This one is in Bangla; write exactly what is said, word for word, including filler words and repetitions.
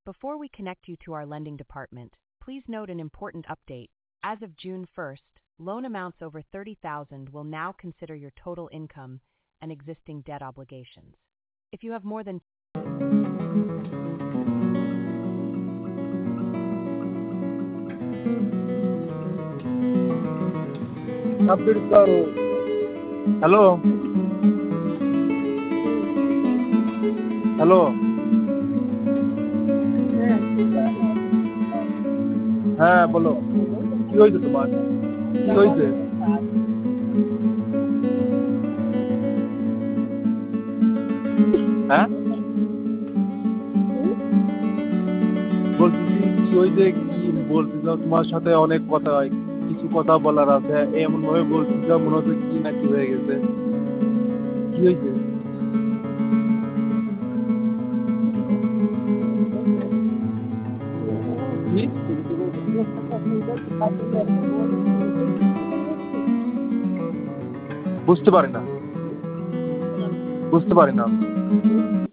Before we connect you to our lending department, please note an important update. As of June first, loan amounts over thirty thousand will now consider your total income and existing debt obligations. If you have more than hello hello হ্যাঁ বলো কি হয়েছে তোমার কি হয়েছে হ্যাঁ বলতেছি কি হয়েছে কি বলতেছ তোমার সাথে অনেক কথা হয় কিছু কথা বলার আছে এমন ভাবে বলতেছ মনে হচ্ছে কি না কি হয়ে গেছে কি হয়েছে কি বুঝতে পারি না বুঝতে পারি না